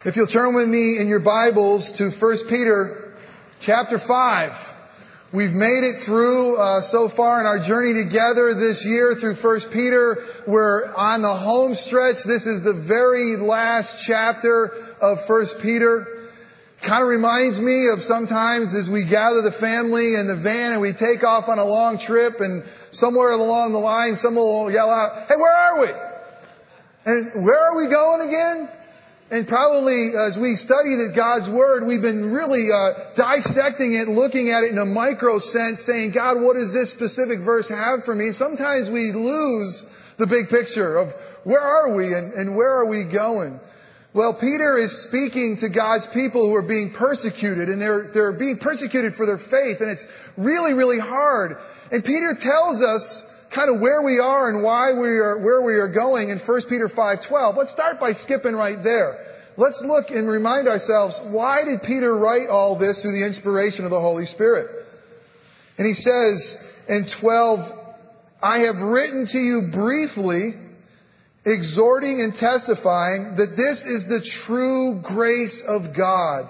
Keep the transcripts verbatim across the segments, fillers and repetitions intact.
If you'll turn with me in your Bibles to First Peter chapter five. We've made it through uh, so far in our journey together this year through First Peter. We're on the home stretch. This is the very last chapter of First Peter. Kind of reminds me of sometimes as we gather the family in the van and we take off on a long trip, and somewhere along the line someone will yell out, "Hey, where are we? And where are we going again?" And probably as we studied God's Word, we've been really uh, dissecting it, looking at it in a micro sense, saying, God, what does this specific verse have for me? Sometimes we lose the big picture of where are we and, and where are we going? Well, Peter is speaking to God's people who are being persecuted, and they're, they're being persecuted for their faith, and it's really, really hard. And Peter tells us kind of where we are and why we are, where we are going in First Peter five twelve. Let's start by skipping right there. Let's look and remind ourselves, why did Peter write all this through the inspiration of the Holy Spirit? And he says in twelve, I have written to you briefly, exhorting and testifying that this is the true grace of God.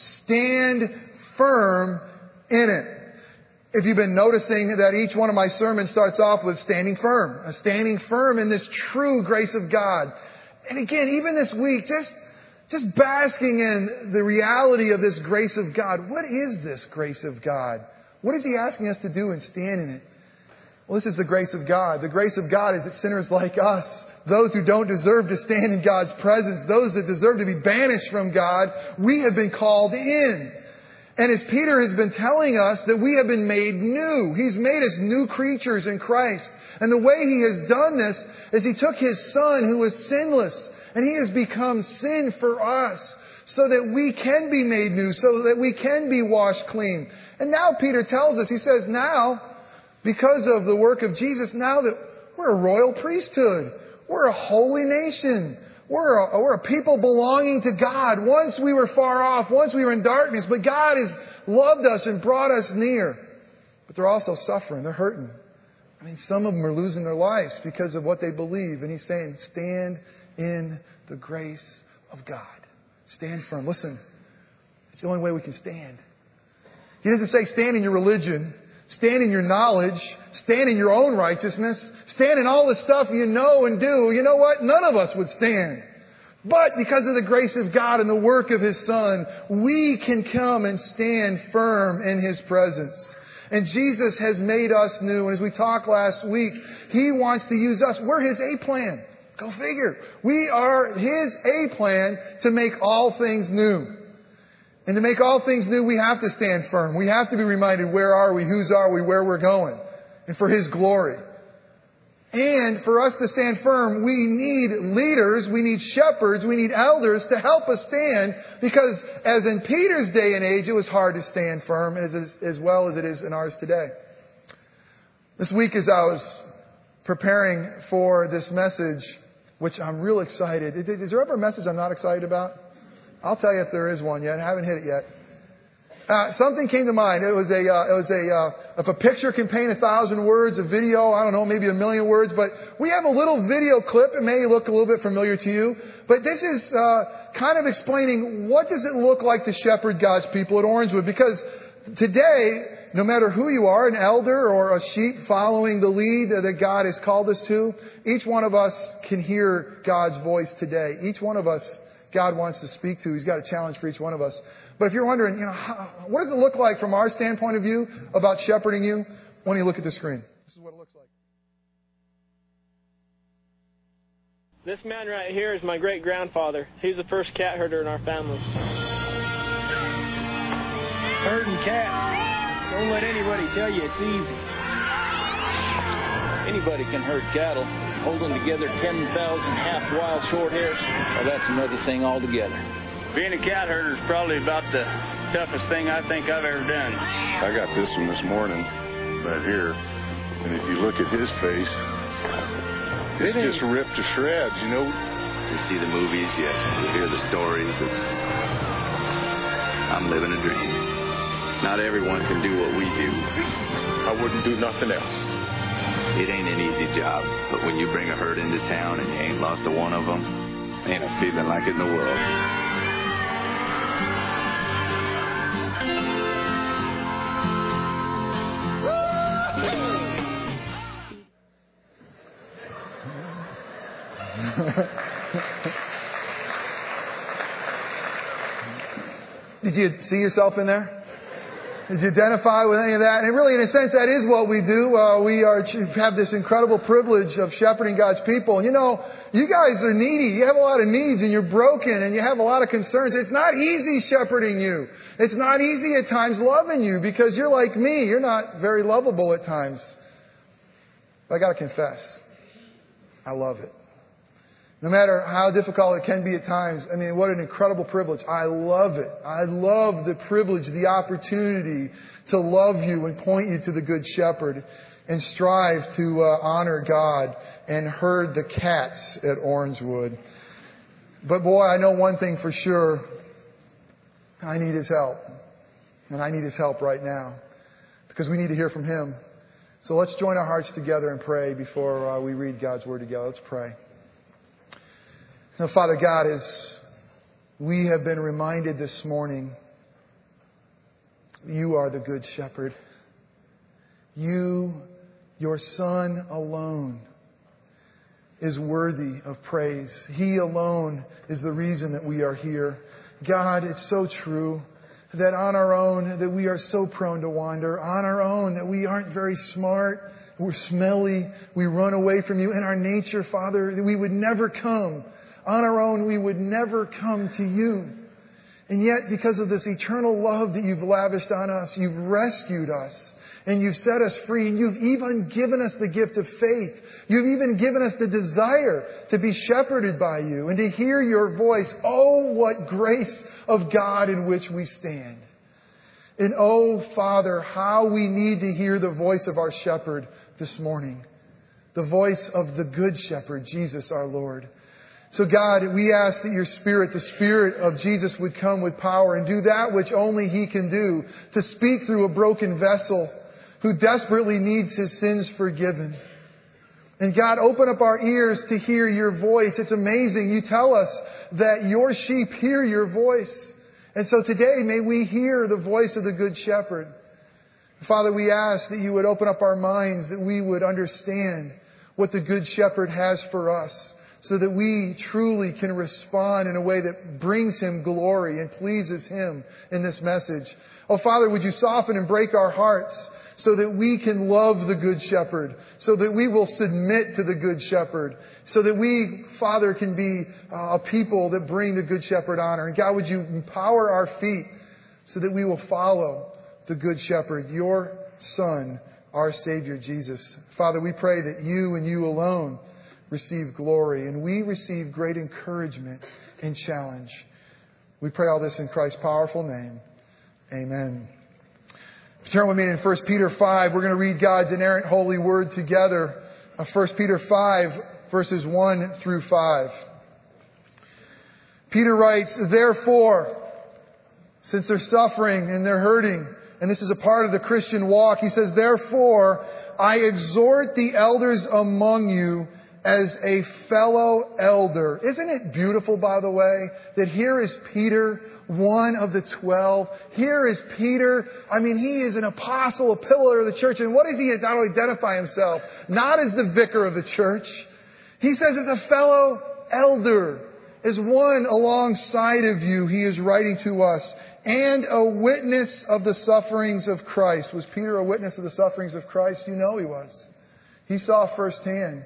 Stand firm in it. If you've been noticing that each one of my sermons starts off with standing firm, a standing firm in this true grace of God. And again, even this week, just, just basking in the reality of this grace of God. What is this grace of God? What is He asking us to do and stand in it? Well, this is the grace of God. The grace of God is that sinners like us, those who don't deserve to stand in God's presence, those that deserve to be banished from God, we have been called in. And as Peter has been telling us that we have been made new. He's made us new creatures in Christ. And the way He has done this is He took His Son who was sinless, and He has become sin for us so that we can be made new, so that we can be washed clean. And now Peter tells us, he says, now, because of the work of Jesus, now that we're a royal priesthood, we're a holy nation. We're a, we're a people belonging to God. Once we were far off. Once we were in darkness. But God has loved us and brought us near. But they're also suffering. They're hurting. I mean, some of them are losing their lives because of what they believe. And He's saying, stand in the grace of God. Stand firm. Listen, it's the only way we can stand. He doesn't say stand in your religion. Stand in your knowledge. Stand in your own righteousness. Stand in all the stuff you know and do. You know what? None of us would stand. But because of the grace of God and the work of His Son, we can come and stand firm in His presence. And Jesus has made us new. And as we talked last week, He wants to use us. We're His A-plan. Go figure. We are His A-plan to make all things new. And to make all things new, we have to stand firm. We have to be reminded, where are we, whose are we, where we're going. And for His glory. And for us to stand firm, we need leaders, we need shepherds, we need elders to help us stand. Because as in Peter's day and age, it was hard to stand firm as, as well as it is in ours today. This week as I was preparing for this message, which I'm real excited. Is there ever a message I'm not excited about? I'll tell you if there is one yet. I haven't hit it yet. Uh, something came to mind. It was a, uh, it was a, uh, if a picture can paint a thousand words, a video, I don't know, maybe a million words, but we have a little video clip. It may look a little bit familiar to you, but this is, uh, kind of explaining what does it look like to shepherd God's people at Orangewood, because today, no matter who you are, an elder or a sheep following the lead that God has called us to, each one of us can hear God's voice today. Each one of us God wants to speak to. He's got a challenge for each one of us. But if you're wondering, you know, how, what does it look like from our standpoint of view about shepherding you? When you look at the screen, this is what it looks like. This man right here is my great-grandfather. He's the first cat herder in our family. Herding cats. Don't let anybody tell you it's easy. Anybody can herd cattle. Holding together ten thousand half-wild short hairs, well, that's another thing altogether. Being a cat herder is probably about the toughest thing I think I've ever done. I got this one this morning, right here, and if you look at his face, it's just ripped to shreds, you know. You see the movies, you, you hear the stories. That I'm living a dream. Not everyone can do what we do. I wouldn't do nothing else. It ain't an easy job, but when you bring a herd into town and you ain't lost a one of them, ain't a feeling like it in the world. Did you see yourself in there? Did you identify with any of that? And really, in a sense, that is what we do. Uh, we are have this incredible privilege of shepherding God's people. And you know, you guys are needy. You have a lot of needs and you're broken and you have a lot of concerns. It's not easy shepherding you. It's not easy at times loving you because you're like me. You're not very lovable at times. But I got to confess, I love it. No matter how difficult it can be at times, I mean, what an incredible privilege. I love it. I love the privilege, the opportunity to love you and point you to the Good Shepherd and strive to uh, honor God and herd the cats at Orangewood. But boy, I know one thing for sure. I need His help. And I need His help right now because we need to hear from Him. So let's join our hearts together and pray before uh, we read God's Word together. Let's pray. Now, Father God, as we have been reminded this morning, You are the Good Shepherd. You, Your Son alone, is worthy of praise. He alone is the reason that we are here. God, it's so true that on our own, that we are so prone to wander. On our own, that we aren't very smart. We're smelly. We run away from You. In our nature, Father, that we would never come. On our own, we would never come to You. And yet, because of this eternal love that You've lavished on us, You've rescued us. And You've set us free. And You've even given us the gift of faith. You've even given us the desire to be shepherded by You and to hear Your voice. Oh, what grace of God in which we stand. And oh, Father, how we need to hear the voice of our shepherd this morning. The voice of the Good Shepherd, Jesus our Lord. So God, we ask that Your Spirit, the Spirit of Jesus, would come with power and do that which only He can do, to speak through a broken vessel who desperately needs his sins forgiven. And God, open up our ears to hear Your voice. It's amazing. You tell us that Your sheep hear Your voice. And so today, may we hear the voice of the Good Shepherd. Father, we ask that You would open up our minds, that we would understand what the Good Shepherd has for us, so that we truly can respond in a way that brings Him glory and pleases Him in this message. Oh, Father, would You soften and break our hearts so that we can love the Good Shepherd, so that we will submit to the Good Shepherd, so that we, Father, can be uh, a people that bring the Good Shepherd honor. And God, would You empower our feet so that we will follow the Good Shepherd, Your Son, our Savior, Jesus. Father, we pray that You and You alone receive glory, and we receive great encouragement and challenge. We pray all this in Christ's powerful name. Amen. Turn with me in First Peter five. We're going to read God's inerrant holy word together. First Peter five, verses one through five. Peter writes, "Therefore, since they're suffering and they're hurting, and this is a part of the Christian walk," he says, "Therefore, I exhort the elders among you as a fellow elder." Isn't it beautiful, by the way, that here is Peter, one of the twelve. Here is Peter. I mean, he is an apostle, a pillar of the church. And what does he not identify himself? Not as the vicar of the church. He says as a fellow elder, as one alongside of you, he is writing to us. And a witness of the sufferings of Christ. Was Peter a witness of the sufferings of Christ? You know he was. He saw firsthand.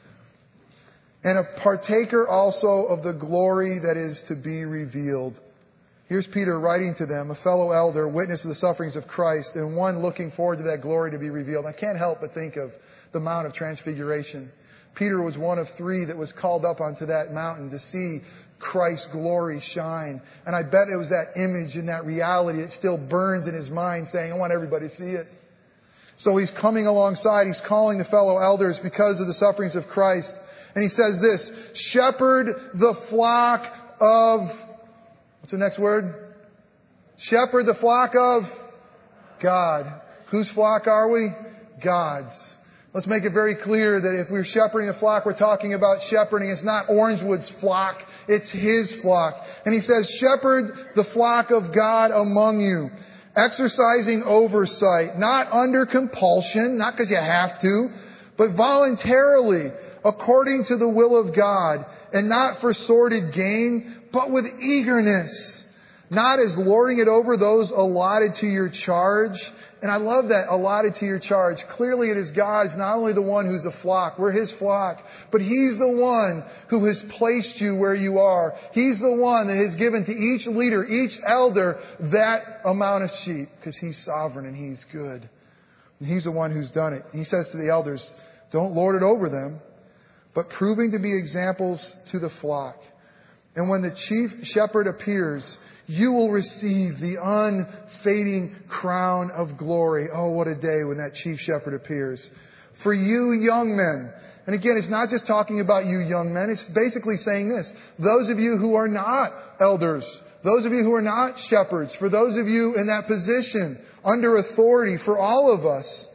And a partaker also of the glory that is to be revealed. Here's Peter writing to them, a fellow elder, witness of the sufferings of Christ, and one looking forward to that glory to be revealed. I can't help but think of the Mount of Transfiguration. Peter was one of three that was called up onto that mountain to see Christ's glory shine. And I bet it was that image and that reality that still burns in his mind, saying, I want everybody to see it. So he's coming alongside, he's calling the fellow elders because of the sufferings of Christ. And he says this, shepherd the flock of, what's the next word? Shepherd the flock of God. Whose flock are we? God's. Let's make it very clear that if we're shepherding a flock, we're talking about shepherding. It's not Orangewood's flock. It's His flock. And he says, shepherd the flock of God among you, exercising oversight, not under compulsion, not because you have to, but voluntarily, according to the will of God, and not for sordid gain, but with eagerness, not as lording it over those allotted to your charge. And I love that, allotted to your charge. Clearly it is God's, not only the one who's a flock, we're His flock, but He's the one who has placed you where you are. He's the one that has given to each leader, each elder, that amount of sheep, because He's sovereign and He's good. And He's the one who's done it. He says to the elders, don't lord it over them, but proving to be examples to the flock. And when the chief shepherd appears, you will receive the unfading crown of glory. Oh, what a day when that chief shepherd appears. For you young men, and again, it's not just talking about you young men. It's basically saying this. Those of you who are not elders, those of you who are not shepherds, for those of you in that position, under authority, for all of us,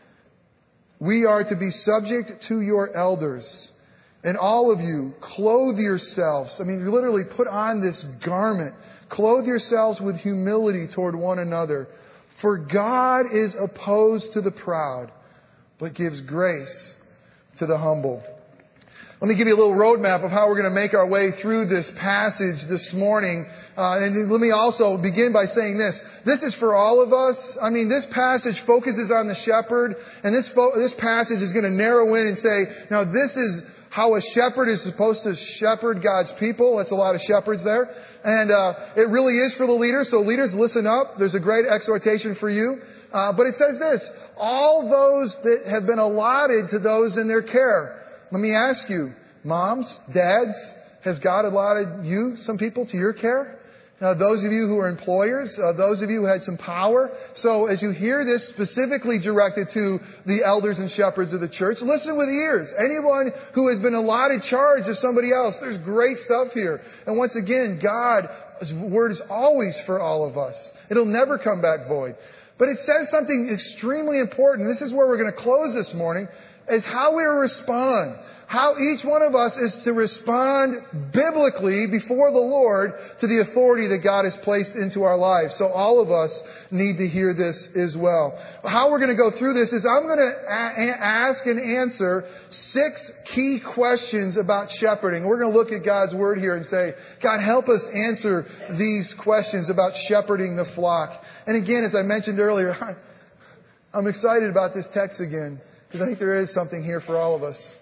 we are to be subject to your elders. And all of you, clothe yourselves. I mean, literally put on this garment. Clothe yourselves with humility toward one another. For God is opposed to the proud, but gives grace to the humble. Let me give you a little roadmap of how we're going to make our way through this passage this morning. Uh, and let me also begin by saying this. This is for all of us. I mean, this passage focuses on the shepherd. And this, fo- this passage is going to narrow in and say, now this is how a shepherd is supposed to shepherd God's people. That's a lot of shepherds there. And uh, it really is for the leaders. So leaders, listen up. There's a great exhortation for you. Uh, but it says this, all those that have been allotted to those in their care. Let me ask you, moms, dads, has God allotted you, some people, to your care? Now, those of you who are employers, uh, those of you who had some power. So as you hear this specifically directed to the elders and shepherds of the church, listen with ears. Anyone who has been allotted charge of somebody else, there's great stuff here. And once again, God's word is always for all of us. It'll never come back void. But it says something extremely important. This is where we're going to close this morning, is how we respond. How each one of us is to respond biblically before the Lord to the authority that God has placed into our lives. So all of us need to hear this as well. How we're going to go through this is I'm going to a- ask and answer six key questions about shepherding. We're going to look at God's Word here and say, God, help us answer these questions about shepherding the flock. And again, as I mentioned earlier, I'm excited about this text again because I think there is something here for all of us.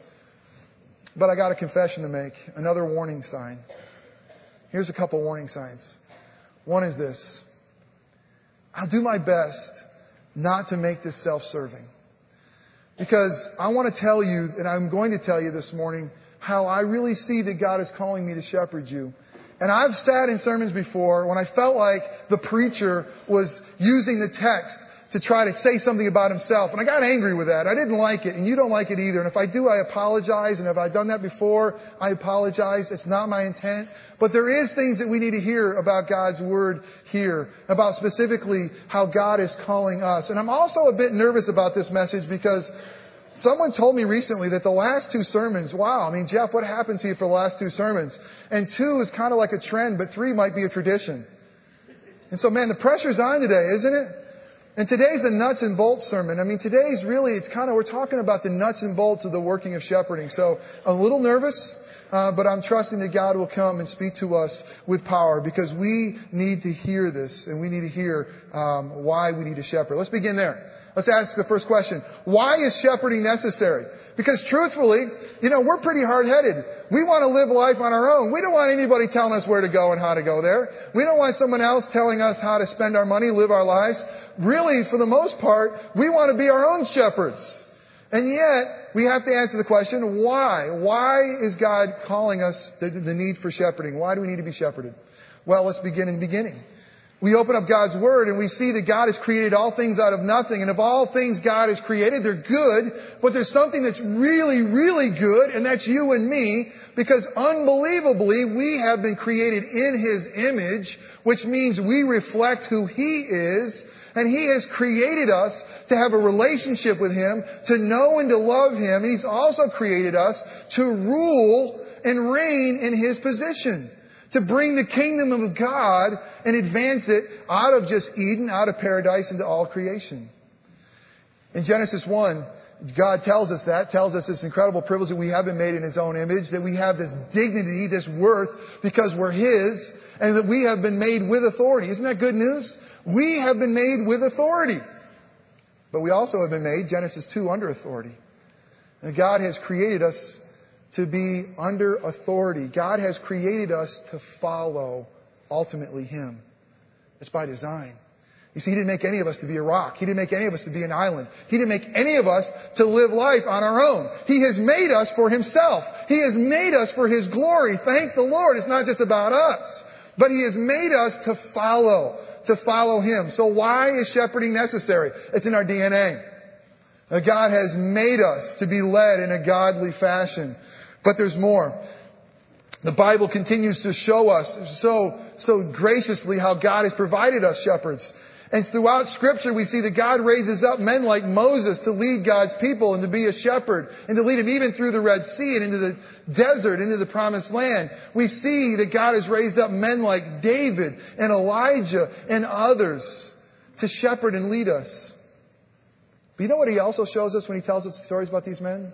But I got a confession to make. Another warning sign. Here's a couple warning signs. One is this. I'll do my best not to make this self-serving. Because I want to tell you, and I'm going to tell you this morning, how I really see that God is calling me to shepherd you. And I've sat in sermons before when I felt like the preacher was using the text to try to say something about himself. And I got angry with that. I didn't like it, and you don't like it either. And if I do, I apologize. And if I've done that before, I apologize. It's not my intent. But there is things that we need to hear about God's Word here, about specifically how God is calling us. And I'm also a bit nervous about this message because someone told me recently that the last two sermons, wow, I mean, Jeff, what happened to you for the last two sermons? And two is kind of like a trend, but three might be a tradition. And so, man, the pressure's on today, isn't it? And today's a nuts and bolts sermon. I mean, today's really, it's kind of, we're talking about the nuts and bolts of the working of shepherding. So I'm a little nervous, uh, but I'm trusting that God will come and speak to us with power because we need to hear this and we need to hear um, why we need to shepherd. Let's begin there. Let's ask the first question. Why is shepherding necessary? Because truthfully, you know, we're pretty hard-headed. We want to live life on our own. We don't want anybody telling us where to go and how to go there. We don't want someone else telling us how to spend our money, live our lives. Really, for the most part, we want to be our own shepherds. And yet, we have to answer the question, why? Why is God calling us the, the need for shepherding? Why do we need to be shepherded? Well, let's begin in the beginning. We open up God's Word and we see that God has created all things out of nothing. And of all things God has created, they're good. But there's something that's really, really good, and that's you and me. Because unbelievably, we have been created in His image, which means we reflect who He is. And He has created us to have a relationship with Him, to know and to love Him. And He's also created us to rule and reign in His position. To bring the kingdom of God and advance it out of just Eden, out of paradise, into all creation. In Genesis one, God tells us that, tells us this incredible privilege that we have been made in His own image, that we have this dignity, this worth, because we're His, and that we have been made with authority. Isn't that good news? We have been made with authority. But we also have been made, Genesis two, under authority. And God has created us to be under authority. God has created us to follow, ultimately, Him. It's by design. You see, He didn't make any of us to be a rock. He didn't make any of us to be an island. He didn't make any of us to live life on our own. He has made us for Himself. He has made us for His glory. Thank the Lord. It's not just about us. But He has made us to follow, to follow Him. So why is shepherding necessary? It's in our D N A. God has made us to be led in a godly fashion. But there's more. The Bible continues to show us so, so graciously how God has provided us shepherds. And throughout Scripture, we see that God raises up men like Moses to lead God's people and to be a shepherd and to lead them even through the Red Sea and into the desert, into the Promised Land. We see that God has raised up men like David and Elijah and others to shepherd and lead us. But you know what He also shows us when He tells us stories about these men?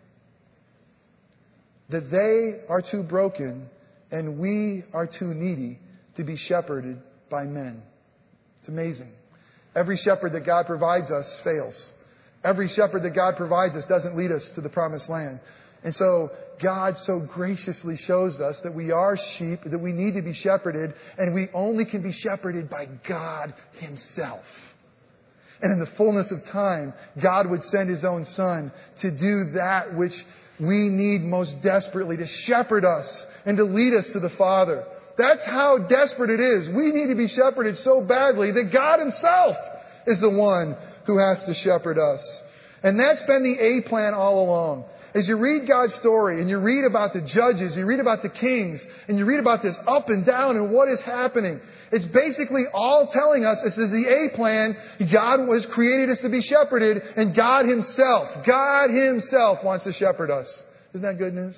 That they are too broken and we are too needy to be shepherded by men. It's amazing. Every shepherd that God provides us fails. Every shepherd that God provides us doesn't lead us to the Promised Land. And so God so graciously shows us that we are sheep, that we need to be shepherded, and we only can be shepherded by God Himself. And in the fullness of time, God would send His own Son to do that which we need most desperately, to shepherd us and to lead us to the Father. That's how desperate it is. We need to be shepherded so badly that God Himself is the one who has to shepherd us. And that's been the A plan all along. As you read God's story and you read about the judges, you read about the kings, and you read about this up and down and what is happening, it's basically all telling us this is the A plan. God was created us to be shepherded, and God Himself, God Himself wants to shepherd us. Isn't that good news?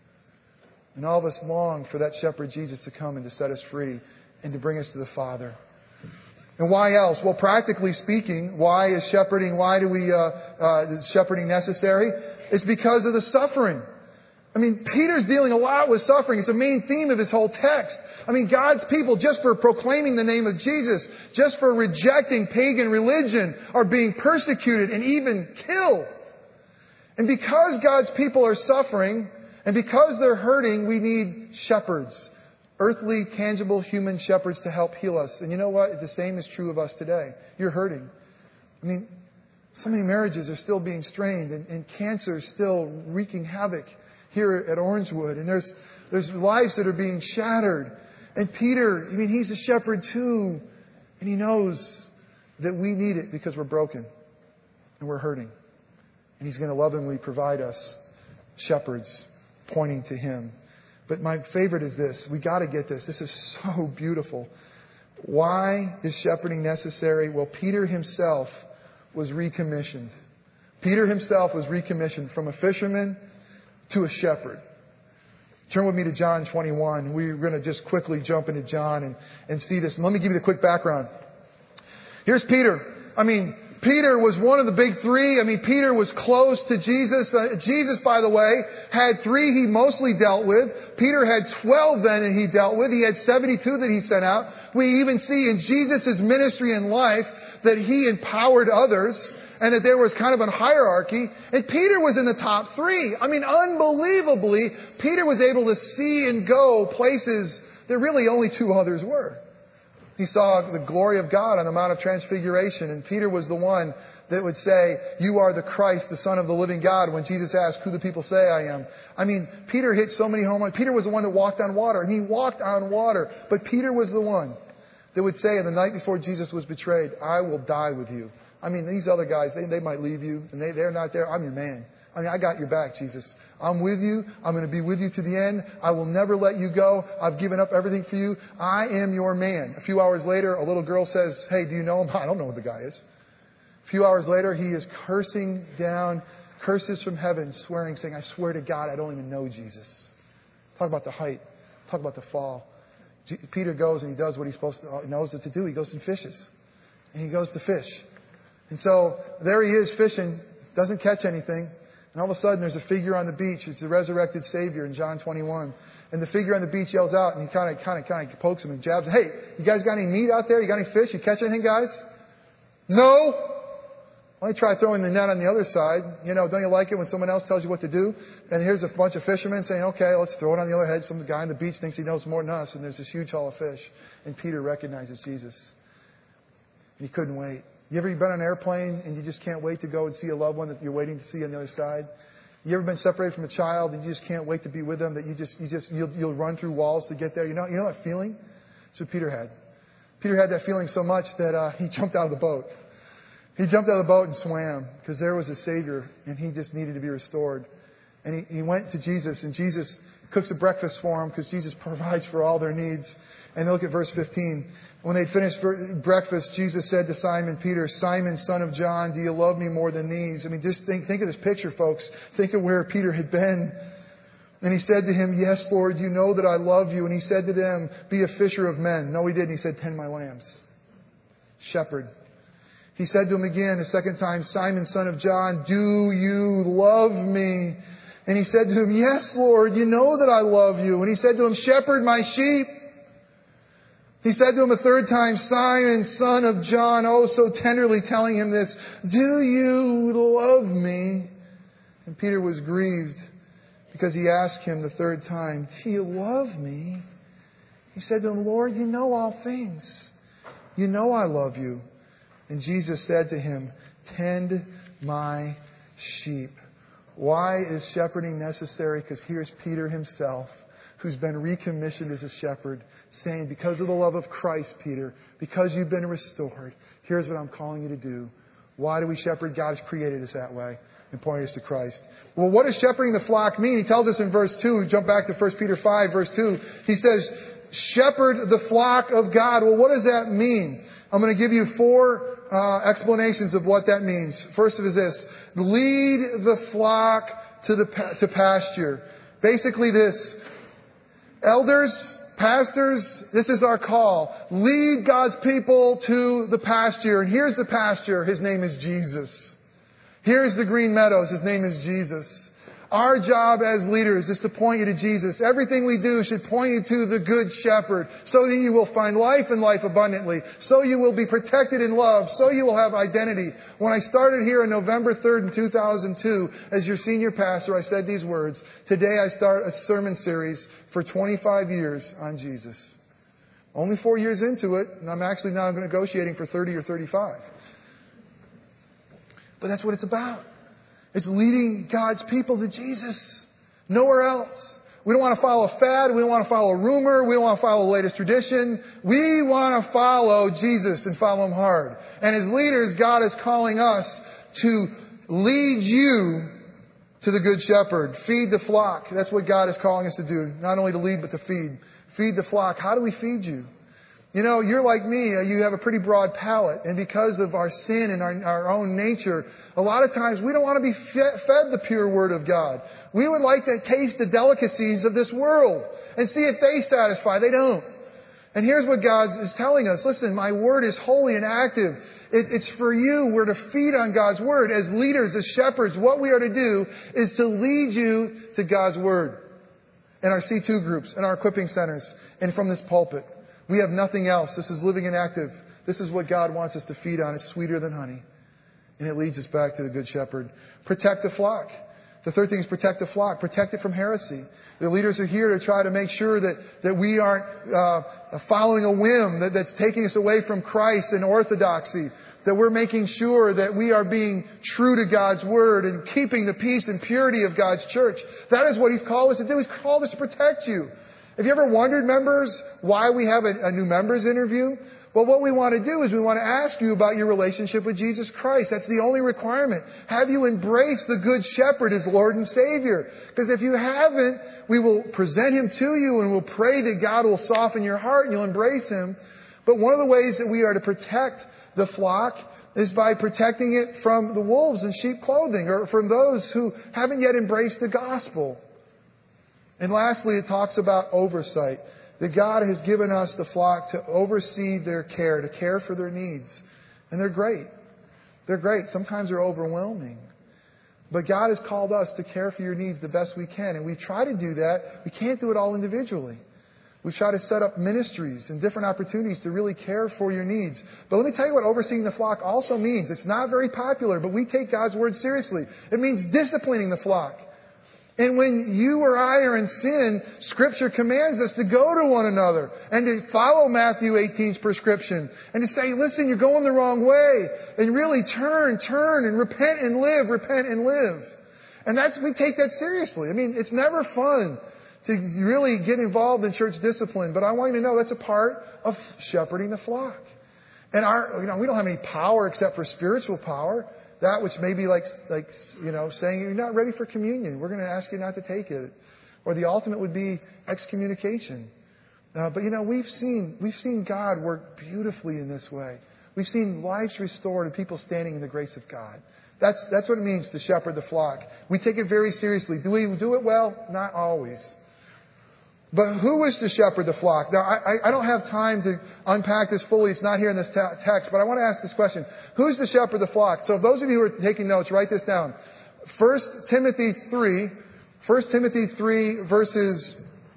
And all of us long for that shepherd Jesus to come and to set us free and to bring us to the Father. And why else? Well, practically speaking, why is shepherding, why do we, uh, uh, is shepherding necessary? It's because of the suffering. I mean, Peter's dealing a lot with suffering. It's a main theme of his whole text. I mean, God's people, just for proclaiming the name of Jesus, just for rejecting pagan religion, are being persecuted and even killed. And because God's people are suffering, and because they're hurting, we need shepherds. Earthly, tangible, human shepherds to help heal us. And you know what? The same is true of us today. You're hurting. I mean, so many marriages are still being strained, and, and cancer is still wreaking havoc here at Orangewood. And there's there's lives that are being shattered. And Peter, I mean, he's a shepherd too. And he knows that we need it because we're broken and we're hurting. And He's going to lovingly provide us shepherds pointing to Him. But my favorite is this. We got to get this. This is so beautiful. Why is shepherding necessary? Well, Peter himself was recommissioned. Peter himself was recommissioned from a fisherman to a shepherd. Turn with me to John twenty-one. We're going to just quickly jump into John and, and see this. And let me give you the quick background. Here's Peter. I mean, Peter was one of the big three. I mean, Peter was close to Jesus. Uh, Jesus, by the way, had three he mostly dealt with. Peter had twelve then that he dealt with. He had seventy-two that he sent out. We even see in Jesus' ministry and life that He empowered others and that there was kind of a hierarchy. And Peter was in the top three. I mean, unbelievably, Peter was able to see and go places that really only two others were. He saw the glory of God on the Mount of Transfiguration. And Peter was the one that would say, "You are the Christ, the Son of the living God," when Jesus asked, "Who do people say I am?" I mean, Peter hit so many home runs. Peter was the one that walked on water. And he walked on water. But Peter was the one that would say, the night before Jesus was betrayed, "I will die with you." I mean, these other guys, they, they might leave you. And they, they're not there. I'm your man. I mean, I got your back, Jesus. I'm with you. I'm going to be with you to the end. I will never let you go. I've given up everything for you. I am your man. A few hours later, a little girl says, "Hey, do you know him?" "I don't know who the guy is." A few hours later, he is cursing down curses from heaven, swearing, saying, "I swear to God, I don't even know Jesus." Talk about the height. Talk about the fall. G- Peter goes and he does what he's supposed to, knows to do. He goes and fishes. And he goes to fish. And so there he is fishing. Doesn't catch anything. And all of a sudden there's a figure on the beach. It's the resurrected Savior in John twenty-one. And the figure on the beach yells out and he kind of, kind of, kind of pokes him and jabs him. Hey, you guys got any meat out there? You got any fish? You catch anything, guys? No? Why don't you try throwing the net on the other side? You know, don't you like it when someone else tells you what to do? And here's a bunch of fishermen saying, okay, let's throw it on the other head. Some guy on the beach thinks he knows more than us. And there's this huge haul of fish. And Peter recognizes Jesus. And he couldn't wait. You ever been on an airplane and you just can't wait to go and see a loved one that you're waiting to see on the other side? You ever been separated from a child and you just can't wait to be with them, that you just, you just, you'll, you'll run through walls to get there? You know, you know that feeling? That's what Peter had. Peter had that feeling so much that uh, he jumped out of the boat. He jumped out of the boat and swam because there was a Savior and he just needed to be restored. And he, he went to Jesus and Jesus cooks a breakfast for him because Jesus provides for all their needs. And look at verse fifteen. When they'd finished breakfast, Jesus said to Simon Peter, Simon, son of John, do you love me more than these? I mean, just think, think of this picture, folks. Think of where Peter had been. And he said to him, yes, Lord, you know that I love you. And he said to them, be a fisher of men. No, he didn't. He said, tend my lambs. Shepherd. He said to him again a second time, Simon, son of John, do you love me? And he said to him, yes, Lord, you know that I love you. And he said to him, shepherd my sheep. He said to him a third time, Simon, son of John, oh, so tenderly telling him this, do you love me? And Peter was grieved because he asked him the third time, do you love me? He said to him, Lord, you know all things. You know I love you. And Jesus said to him, tend my sheep. Why is shepherding necessary? Because here's Peter himself, who's been recommissioned as a shepherd, saying, because of the love of Christ, Peter, because you've been restored, here's what I'm calling you to do. Why do we shepherd? God has created us that way and pointed us to Christ. Well, what does shepherding the flock mean? He tells us in verse two, jump back to First Peter five, verse two. He says, shepherd the flock of God. Well, what does that mean? I'm going to give you four uh, explanations of what that means. First is this: lead the flock to the to pasture. Basically this: elders, pastors, this is our call. Lead God's people to the pasture. And here's the pasture. His name is Jesus. Here's the green meadows. His name is Jesus. Our job as leaders is to point you to Jesus. Everything we do should point you to the Good Shepherd, so that you will find life and life abundantly, so you will be protected in love, so you will have identity. When I started here on November third in two thousand two as your senior pastor, I said these words: today I start a sermon series for twenty-five years on Jesus. Only four years into it, and I'm actually now negotiating for thirty or thirty-five. But that's what it's about. It's leading God's people to Jesus. Nowhere else. We don't want to follow a fad. We don't want to follow a rumor. We don't want to follow the latest tradition. We want to follow Jesus and follow Him hard. And as leaders, God is calling us to lead you to the Good Shepherd. Feed the flock. That's what God is calling us to do. Not only to lead, but to feed. Feed the flock. How do we feed you? You know, you're like me. You have a pretty broad palate. And because of our sin and our, our own nature, a lot of times we don't want to be fed, fed the pure Word of God. We would like to taste the delicacies of this world and see if they satisfy. They don't. And here's what God is telling us. Listen, my Word is holy and active. It, it's for you. We're to feed on God's Word. As leaders, as shepherds, what we are to do is to lead you to God's Word. In our C two groups, in our equipping centers, and from this pulpit. We have nothing else. This is living and active. This is what God wants us to feed on. It's sweeter than honey. And it leads us back to the Good Shepherd. Protect the flock. The third thing is protect the flock. Protect it from heresy. The leaders are here to try to make sure that, that we aren't uh, following a whim that, that's taking us away from Christ and orthodoxy. That we're making sure that we are being true to God's Word and keeping the peace and purity of God's church. That is what He's called us to do. He's called us to protect you. Have you ever wondered, members, why we have a, a new members interview? Well, what we want to do is we want to ask you about your relationship with Jesus Christ. That's the only requirement. Have you embraced the Good Shepherd as Lord and Savior? Because if you haven't, we will present Him to you and we'll pray that God will soften your heart and you'll embrace Him. But one of the ways that we are to protect the flock is by protecting it from the wolves in sheep clothing, or from those who haven't yet embraced the gospel. And lastly, it talks about oversight. That God has given us the flock to oversee their care, to care for their needs. And they're great. They're great. Sometimes they're overwhelming. But God has called us to care for your needs the best we can. And we try to do that. We can't do it all individually. We try to set up ministries and different opportunities to really care for your needs. But let me tell you what overseeing the flock also means. It's not very popular, but we take God's word seriously. It means disciplining the flock. And when you or I are in sin, Scripture commands us to go to one another and to follow Matthew eighteen's prescription and to say, listen, you're going the wrong way. And really turn, turn and repent and live, repent and live. And that's, we take that seriously. I mean, it's never fun to really get involved in church discipline. But I want you to know that's a part of shepherding the flock. And our, you know, we don't have any power except for spiritual power. That which may be like, like, you know, saying you're not ready for communion. We're going to ask you not to take it. Or the ultimate would be excommunication. Uh, but, you know, we've seen, we've seen God work beautifully in this way. We've seen lives restored and people standing in the grace of God. That's, that's what it means to shepherd the flock. We take it very seriously. Do we do it well? Not always. But who is to shepherd the flock? Now, I, I don't have time to unpack this fully. It's not here in this ta- text. But I want to ask this question. Who's to shepherd the flock? So if those of you who are taking notes, write this down. First Timothy three. First Timothy three, verses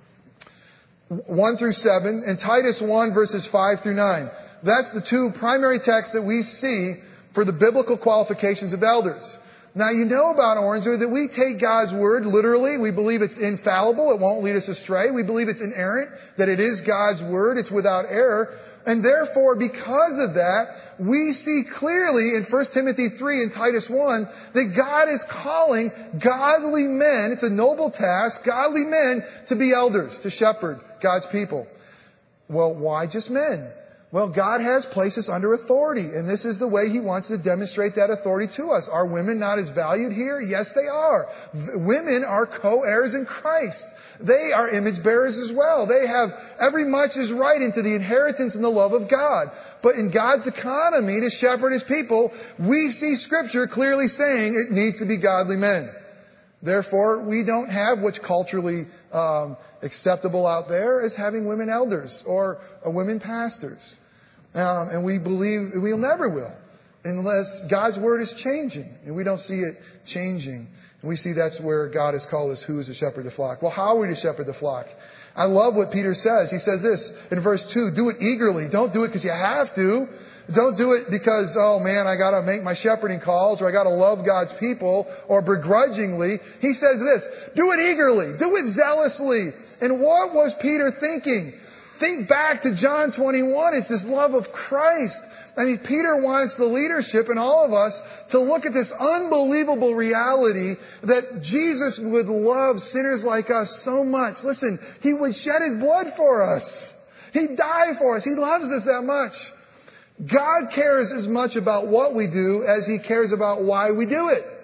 one through seven. And Titus one, verses five through nine. That's the two primary texts that we see for the biblical qualifications of elders. Now, you know about Orangewood that we take God's Word literally. We believe it's infallible. It won't lead us astray. We believe it's inerrant, that it is God's Word. It's without error. And therefore, because of that, we see clearly in First Timothy three and Titus one that God is calling godly men, it's a noble task, godly men to be elders, to shepherd God's people. Well, why just men? Well, God has placed us under authority, and this is the way He wants to demonstrate that authority to us. Are women not as valued here? Yes, they are. V- women are co-heirs in Christ. They are image bearers as well. They have every much as right into the inheritance and the love of God. But in God's economy to shepherd His people, we see Scripture clearly saying it needs to be godly men. Therefore, we don't have what's culturally um, acceptable out there as having women elders or uh, women pastors. Um, and we believe we'll never will unless God's Word is changing. And we don't see it changing. And we see that's where God has called us, who is to shepherd the flock. Well, how are we to shepherd the flock? I love what Peter says. He says this in verse two, do it eagerly. Don't do it because you have to. Don't do it because, oh man, I got to make my shepherding calls or I got to love God's people or begrudgingly. He says this, do it eagerly. Do it zealously. And what was Peter thinking? Think back to John twenty-one. It's this love of Christ. I mean, Peter wants the leadership and all of us to look at this unbelievable reality that Jesus would love sinners like us so much. Listen, He would shed His blood for us. He'd die for us. He loves us that much. God cares as much about what we do as He cares about why we do it.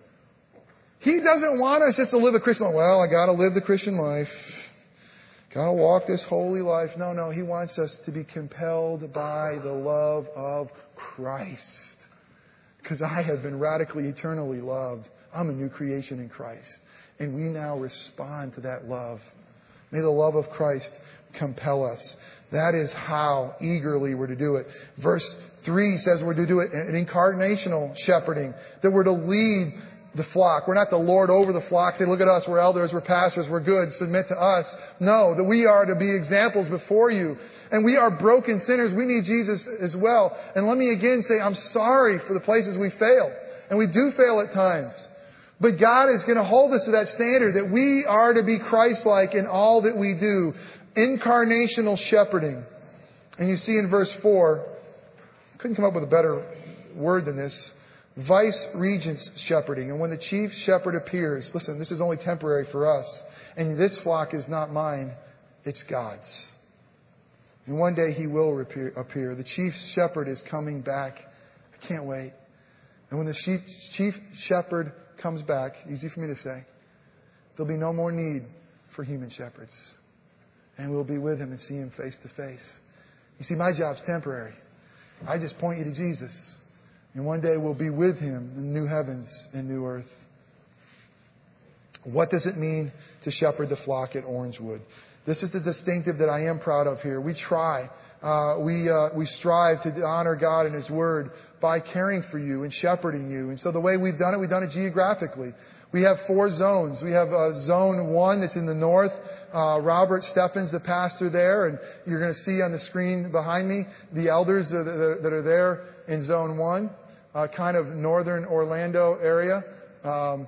He doesn't want us just to live a Christian life. Well, I got to live the Christian life. Got to walk this holy life. No, no. He wants us to be compelled by the love of Christ. Because I have been radically, eternally loved. I'm a new creation in Christ. And we now respond to that love. May the love of Christ compel us. That is how eagerly we're to do it. Verse three says we're to do it in incarnational shepherding. That we're to lead the flock. We're not the Lord over the flock. Say, look at us. We're elders. We're pastors. We're good. Submit to us. No, that we are to be examples before you. And we are broken sinners. We need Jesus as well. And let me again say, I'm sorry for the places we fail. And we do fail at times. But God is going to hold us to that standard that we are to be Christ-like in all that we do. Incarnational shepherding. And you see in verse four, couldn't come up with a better word than this. Vice regents shepherding. And when the chief shepherd appears, listen, this is only temporary for us. And this flock is not mine, it's God's. And one day He will appear. The chief shepherd is coming back. I can't wait. And when the chief, chief shepherd comes back, easy for me to say, there'll be no more need for human shepherds. And we'll be with Him and see Him face to face. You see, my job's temporary. I just point you to Jesus. And one day we'll be with Him in new heavens and new earth. What does it mean to shepherd the flock at Orangewood? This is the distinctive that I am proud of here. We try Uh, we uh, we strive to honor God and His Word by caring for you and shepherding you. And so the way we've done it, we've done it geographically. We have four zones. We have uh, zone one that's in the north. Uh, Robert Steffens, the pastor there, and you're going to see on the screen behind me the elders that are, that are there in zone one, uh, kind of northern Orlando area. Um,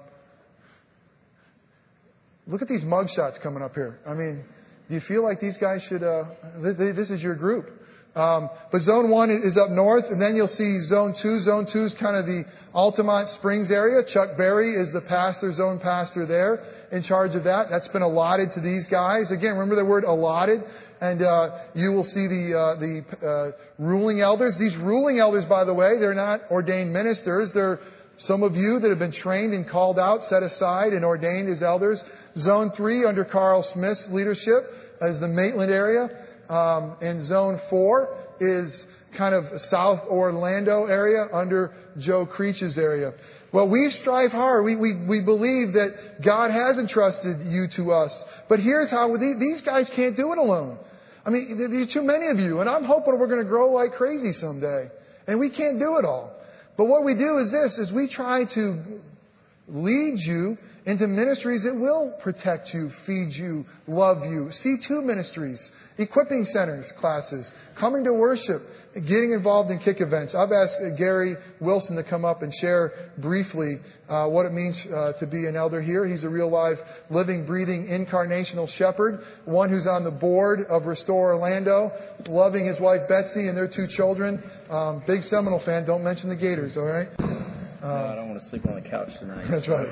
look at these mugshots coming up here. I mean, do you feel like these guys should, uh, th- this is your group? Um, but zone one is up north, and then you'll see zone two. Zone two is kind of the Altamont Springs area. Chuck Berry is the pastor, zone pastor there, in charge of that. That's been allotted to these guys. Again, remember the word allotted, and uh, you will see the uh, the uh, ruling elders. These ruling elders, by the way, they're not ordained ministers. They're some of you that have been trained and called out, set aside, and ordained as elders. Zone three, under Carl Smith's leadership, is the Maitland area. Um, and zone four is kind of South Orlando area under Joe Creech's area. Well, we strive hard. We, we, we believe that God has entrusted you to us. But here's how these guys can't do it alone. I mean, there are too many of you, and I'm hoping we're going to grow like crazy someday. And we can't do it all. But what we do is this, is we try to lead you into ministries that will protect you, feed you, love you. C two ministries, equipping centers, classes, coming to worship, getting involved in kick events. I've asked Gary Wilson to come up and share briefly uh, what it means uh, to be an elder here. He's a real live, living, breathing, incarnational shepherd, one who's on the board of Restore Orlando, loving his wife Betsy and their two children. Um, big Seminole fan. Don't mention the Gators, all right? No, I don't want to sleep on the couch tonight. That's right.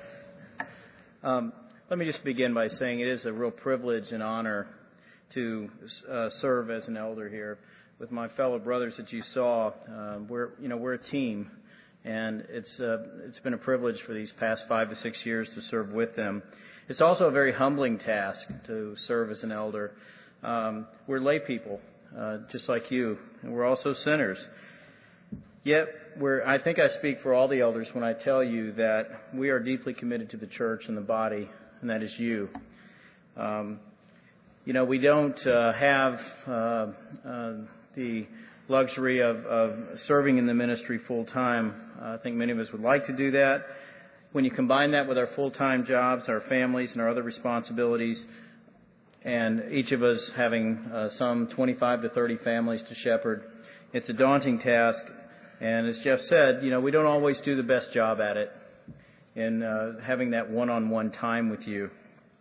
Um, let me just begin by saying it is a real privilege and honor to uh, serve as an elder here with my fellow brothers that you saw. Um, we're, you know, we're a team, and it's uh, it's been a privilege for these past five to six years to serve with them. It's also a very humbling task to serve as an elder. Um, we're lay people, uh, just like you, and we're also sinners. Yet, we're, I think I speak for all the elders when I tell you that we are deeply committed to the church and the body, and that is you. Um, you know, we don't uh, have uh, uh, the luxury of, of serving in the ministry full time. Uh, I think many of us would like to do that. When you combine that with our full-time jobs, our families, and our other responsibilities, and each of us having uh, some twenty-five to thirty families to shepherd, it's a daunting task. And as Jeff said, you know, we don't always do the best job at it in uh, having that one-on-one time with you.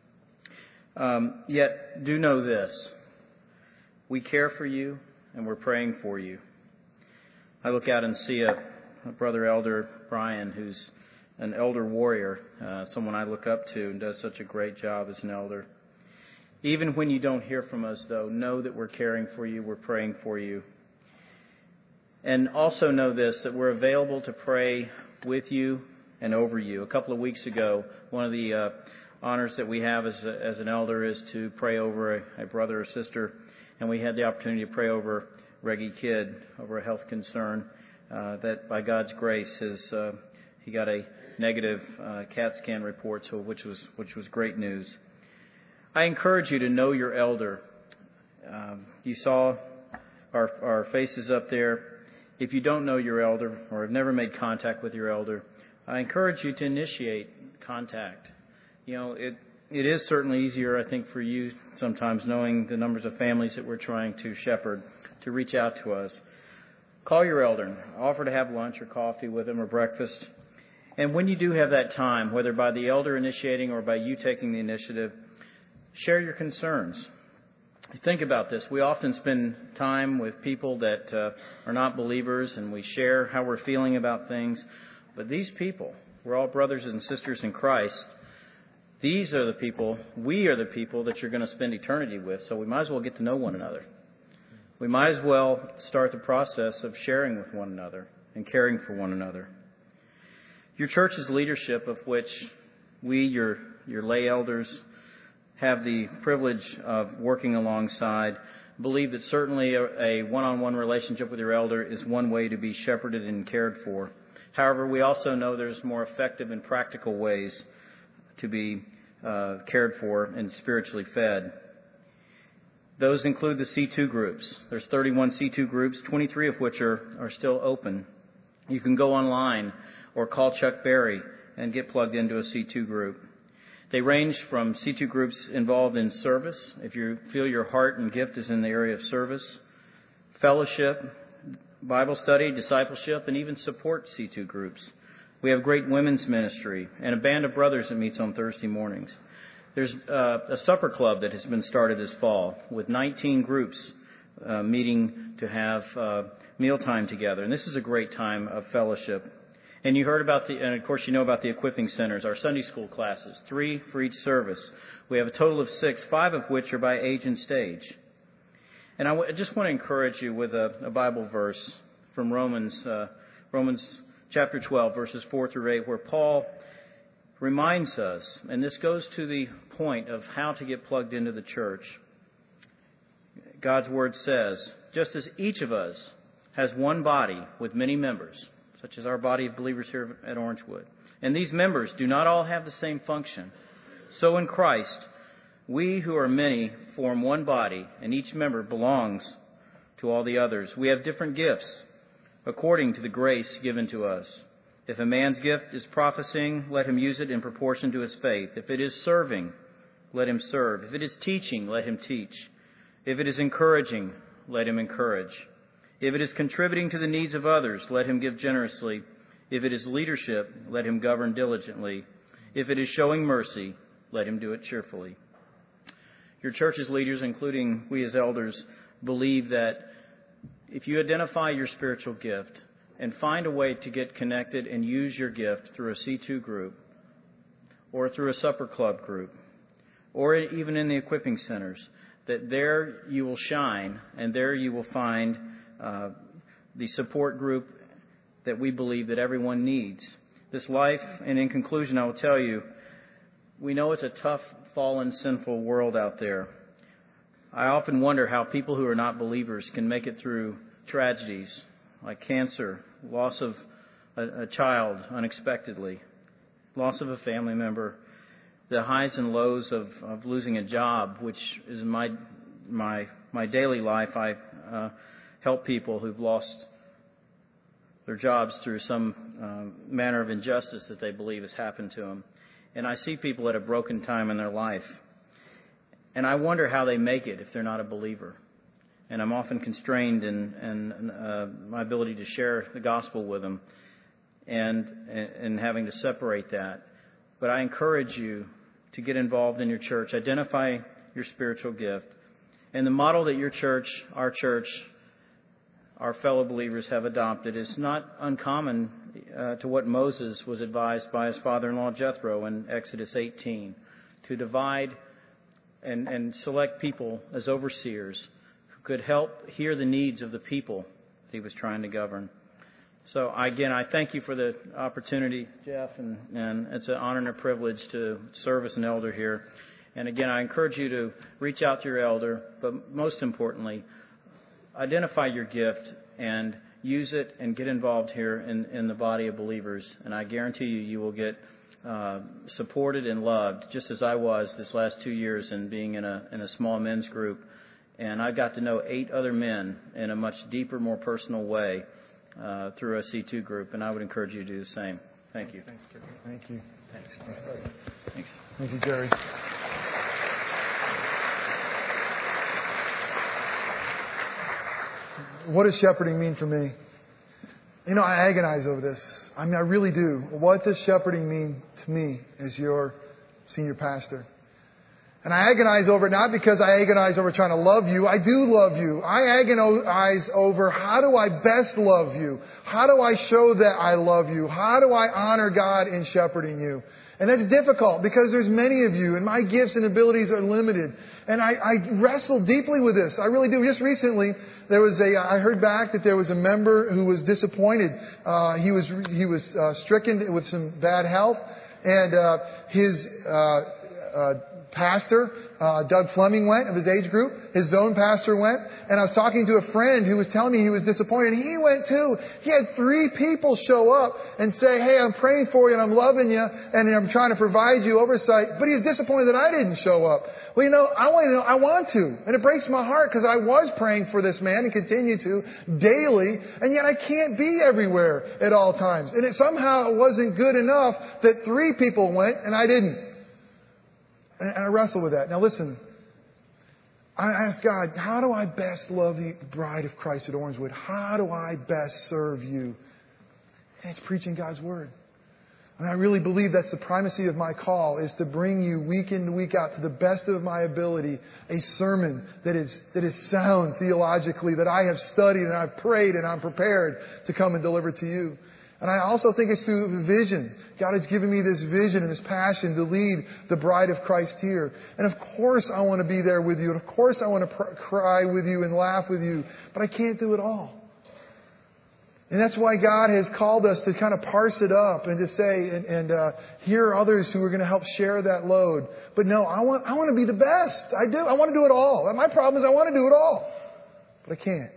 Um, yet, do know this. We care for you, and we're praying for you. I look out and see a, a brother elder, Brian, who's an elder warrior, uh, someone I look up to and does such a great job as an elder. Even when you don't hear from us, though, know that we're caring for you, we're praying for you. And also know this, that we're available to pray with you and over you. A couple of weeks ago, one of the uh, honors that we have as, a, as an elder is to pray over a, a brother or sister. And we had the opportunity to pray over Reggie Kidd, over a health concern uh, that by God's grace, his, uh, he got a negative uh, CAT scan report, so which was which was great news. I encourage you to know your elder. Um, you saw our, our faces up there. If you don't know your elder or have never made contact with your elder, I encourage you to initiate contact. You know, it it is certainly easier, I think, for you sometimes, knowing the numbers of families that we're trying to shepherd, to reach out to us. Call your elder and offer to have lunch or coffee with them or breakfast. And when you do have that time, whether by the elder initiating or by you taking the initiative, share your concerns. Think about this. We often spend time with people that uh, are not believers, and we share how we're feeling about things. But these people, we're all brothers and sisters in Christ. These are the people, we are the people that you're going to spend eternity with, so we might as well get to know one another. We might as well start the process of sharing with one another and caring for one another. Your church's leadership, of which we, your your lay elders, have the privilege of working alongside, believe that certainly a, a one-on-one relationship with your elder is one way to be shepherded and cared for. However, we also know there's more effective and practical ways to be uh, cared for and spiritually fed. Those include the C two groups. There's thirty-one C two groups, twenty-three of which are, are still open. You can go online or call Chuck Berry and get plugged into a C two group. They range from C two groups involved in service, if you feel your heart and gift is in the area of service, fellowship, Bible study, discipleship, and even support C two groups. We have great women's ministry and a band of brothers that meets on Thursday mornings. There's uh, a supper club that has been started this fall with nineteen groups uh, meeting to have uh, mealtime together. And this is a great time of fellowship. And you heard about the, and of course you know about the equipping centers, our Sunday school classes, three for each service. We have a total of six, five of which are by age and stage. And I w- just want to encourage you with a, a Bible verse from Romans, uh, Romans chapter twelve, verses four through eight, where Paul reminds us, and this goes to the point of how to get plugged into the church. God's Word says, just as each of us has one body with many members, such as our body of believers here at Orangewood, and these members do not all have the same function, so in Christ, we who are many form one body, and each member belongs to all the others. We have different gifts according to the grace given to us. If a man's gift is prophesying, let him use it in proportion to his faith. If it is serving, let him serve. If it is teaching, let him teach. If it is encouraging, let him encourage. If it is contributing to the needs of others, let him give generously. If it is leadership, let him govern diligently. If it is showing mercy, let him do it cheerfully. Your church's leaders, including we as elders, believe that if you identify your spiritual gift and find a way to get connected and use your gift through a C two group or through a supper club group or even in the equipping centers, that there you will shine and there you will find uh, the support group that we believe that everyone needs. This life, and in conclusion, I will tell you, we know it's a tough, fallen, sinful world out there. I often wonder how people who are not believers can make it through tragedies like cancer, loss of a, a child unexpectedly, loss of a family member, the highs and lows of, of losing a job, which is my my my daily life. I uh, help people who've lost their jobs through some uh, manner of injustice that they believe has happened to them. And I see people at a broken time in their life. And I wonder how they make it if they're not a believer. And I'm often constrained in, in uh, my ability to share the gospel with them and, and having to separate that. But I encourage you to get involved in your church. Identify your spiritual gift. And the model that your church, our church, our fellow believers have adopted is not uncommon uh, to what Moses was advised by his father-in-law Jethro in Exodus eighteen, to divide and, and select people as overseers who could help hear the needs of the people that he was trying to govern. So again, I thank you for the opportunity, Jeff, and, and it's an honor and a privilege to serve as an elder here. And again, I encourage you to reach out to your elder, but most importantly, identify your gift and use it and get involved here in, in the body of believers. And I guarantee you, you will get uh, supported and loved, just as I was this last two years in being in a in a small men's group. And I got to know eight other men in a much deeper, more personal way uh, through a C two group. And I would encourage you to do the same. Thank you. Thanks, Jerry. Thank you. Thanks. Thanks, buddy. Thanks. Thank you, Jerry. What does shepherding mean for me? You know, I agonize over this. I mean, I really do. What does shepherding mean to me as your senior pastor? And I agonize over it not because I agonize over trying to love you. I do love you. I agonize over how do I best love you? How do I show that I love you? How do I honor God in shepherding you? And that's difficult because there's many of you and my gifts and abilities are limited. And I, I wrestle deeply with this. I really do. Just recently, there was a, I heard back that there was a member who was disappointed. Uh, he was, he was uh, stricken with some bad health, and uh, his uh, uh, pastor, uh, Doug Fleming went of his age group. His zone pastor went. And I was talking to a friend who was telling me he was disappointed. And he went too. He had three people show up and say, hey, I'm praying for you and I'm loving you and I'm trying to provide you oversight. But he's disappointed that I didn't show up. Well, you know, I want to know, I want to. And it breaks my heart because I was praying for this man and continue to daily. And yet I can't be everywhere at all times. And it somehow wasn't good enough that three people went and I didn't. And I wrestle with that. Now listen, I ask God, how do I best love the bride of Christ at Orangewood? How do I best serve you? And it's preaching God's Word. And I really believe that's the primacy of my call, is to bring you week in and week out to the best of my ability a sermon that is that is sound theologically, that I have studied and I've prayed and I'm prepared to come and deliver to you. And I also think it's through vision. God has given me this vision and this passion to lead the bride of Christ here. And of course I want to be there with you. And of course I want to pr- cry with you and laugh with you. But I can't do it all. And that's why God has called us to kind of parse it up and to say, and, and uh, here are others who are going to help share that load. But no, I want I want to be the best. I do. I want to do it all. My problem is I want to do it all. But I can't.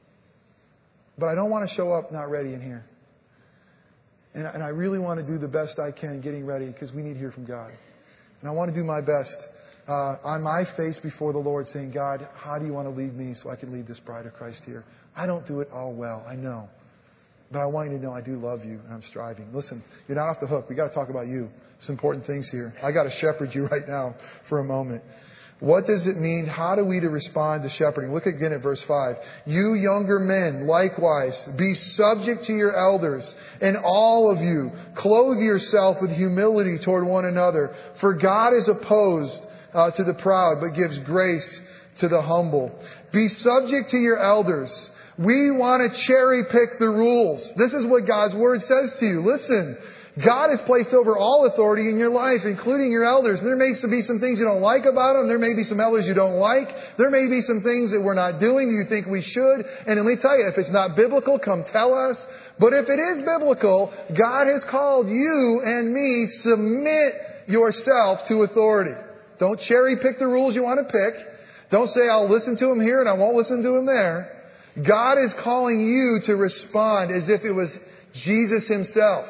But I don't want to show up not ready in here. And, and I really want to do the best I can getting ready because we need to hear from God. And I want to do my best uh, on my face before the Lord saying, God, how do you want to lead me so I can lead this bride of Christ here? I don't do it all well. I know. But I want you to know I do love you and I'm striving. Listen, you're not off the hook. We got to talk about you. Some important things here. I got to shepherd you right now for a moment. What does it mean? How do we to respond to shepherding? Look again at verse five. You younger men, likewise, be subject to your elders, and all of you, clothe yourself with humility toward one another. For God is opposed uh, to the proud, but gives grace to the humble. Be subject to your elders. We want to cherry pick the rules. This is what God's Word says to you. Listen. God has placed over all authority in your life, including your elders. There may be some things you don't like about them. There may be some elders you don't like. There may be some things that we're not doing you think we should. And let me tell you, if it's not biblical, come tell us. But if it is biblical, God has called you and me, submit yourself to authority. Don't cherry pick the rules you want to pick. Don't say, I'll listen to him here and I won't listen to him there. God is calling you to respond as if it was Jesus himself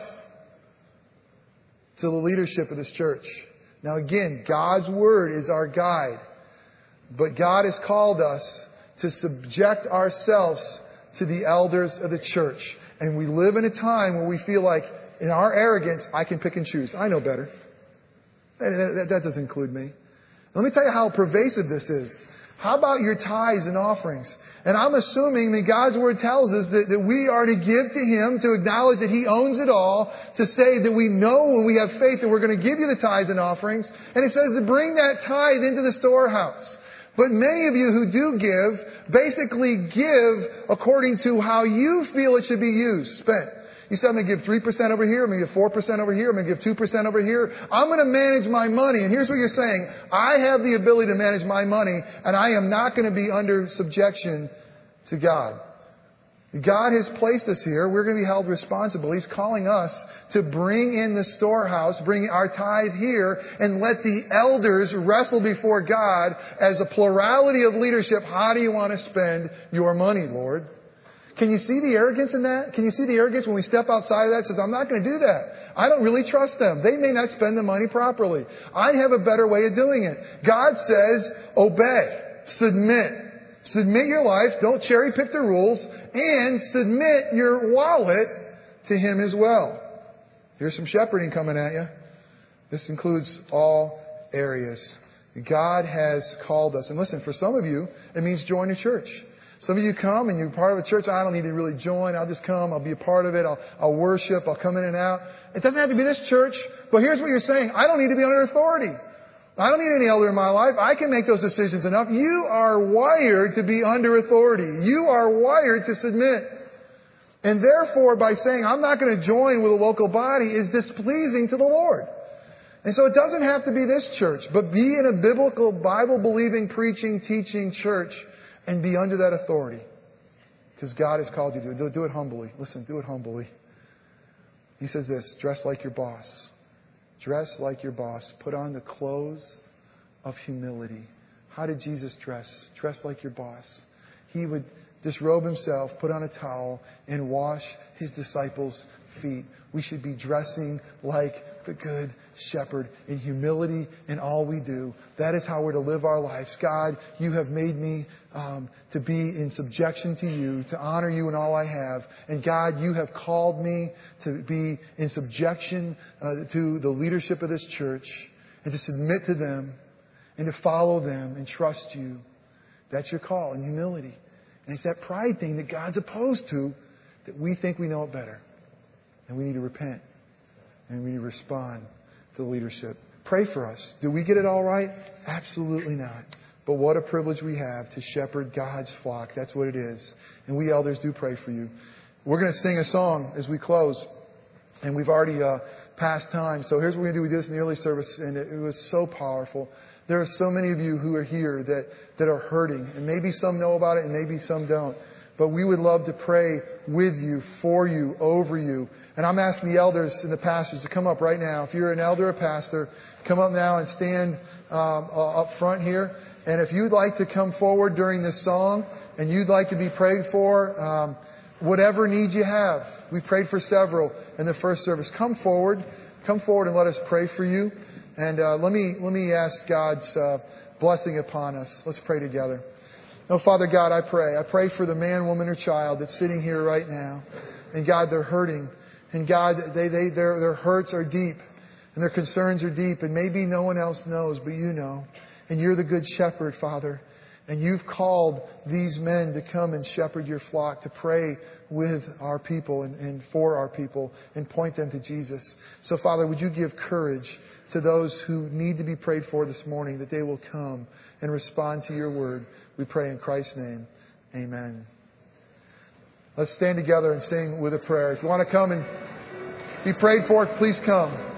to the leadership of this church. Now again, God's Word is our guide. But God has called us to subject ourselves to the elders of the church. And we live in a time where we feel like, in our arrogance, I can pick and choose. I know better. That, that, that doesn't include me. Let me tell you how pervasive this is. How about your tithes and offerings? And I'm assuming that God's Word tells us that, that we are to give to Him, to acknowledge that He owns it all, to say that we know when we have faith that we're going to give you the tithes and offerings. And it says to bring that tithe into the storehouse. But many of you who do give, basically give according to how you feel it should be used, spent. You said, I'm going to give three percent over here. I'm going to give four percent over here. I'm going to give two percent over here. I'm going to manage my money. And here's what you're saying. I have the ability to manage my money, and I am not going to be under subjection to God. God has placed us here. We're going to be held responsible. He's calling us to bring in the storehouse, bring our tithe here, and let the elders wrestle before God as a plurality of leadership. How do you want to spend your money, Lord? Can you see the arrogance in that? Can you see the arrogance when we step outside of that? It says, I'm not going to do that. I don't really trust them. They may not spend the money properly. I have a better way of doing it. God says, obey, submit. Submit your life. Don't cherry pick the rules. And submit your wallet to Him as well. Here's some shepherding coming at you. This includes all areas. God has called us. And listen, for some of you, it means join a church. Some of you come and you're part of a church. I don't need to really join. I'll just come. I'll be a part of it. I'll, I'll worship. I'll come in and out. It doesn't have to be this church. But here's what you're saying. I don't need to be under authority. I don't need any elder in my life. I can make those decisions enough. You are wired to be under authority. You are wired to submit. And therefore, by saying, I'm not going to join with a local body is displeasing to the Lord. And so it doesn't have to be this church, but be in a biblical, Bible-believing, preaching, teaching church and be under that authority. Because God has called you to do it. Do it humbly. Listen, do it humbly. He says this, dress like your boss. Dress like your boss. Put on the clothes of humility. How did Jesus dress? Dress like your boss. He would disrobe himself, put on a towel, and wash his disciples' feet. We should be dressing like the Good Shepherd in humility in all we do. That is how we're to live our lives. God, you have made me um, to be in subjection to you, to honor you in all I have. And God, you have called me to be in subjection uh, to the leadership of this church and to submit to them and to follow them and trust you. That's your call in humility. And it's that pride thing that God's opposed to, that we think we know it better. And we need to repent. And we need to respond to the leadership. Pray for us. Do we get it all right? Absolutely not. But what a privilege we have to shepherd God's flock. That's what it is. And we elders do pray for you. We're going to sing a song as we close. And we've already uh, passed time. So here's what we're going to do. We did this in the early service, and it, it was so powerful. There are so many of you who are here that, that are hurting. And maybe some know about it and maybe some don't. But we would love to pray with you, for you, over you. And I'm asking the elders and the pastors to come up right now. If you're an elder or pastor, come up now and stand um, uh, up front here. And if you'd like to come forward during this song and you'd like to be prayed for, um, whatever need you have. We prayed for several in the first service. Come forward. Come forward and let us pray for you. And uh, let me let me ask God's uh, blessing upon us. Let's pray together. Oh, Father God, I pray. I pray for the man, woman, or child that's sitting here right now. And God, they're hurting. And God, they, they, their, their hurts are deep. And their concerns are deep. And maybe no one else knows, but you know. And you're the good shepherd, Father. And you've called these men to come and shepherd your flock, to pray with our people and, and for our people and point them to Jesus. So, Father, would you give courage to those who need to be prayed for this morning, that they will come and respond to your word. We pray in Christ's name. Amen. Let's stand together and sing with a prayer. If you want to come and be prayed for, please come.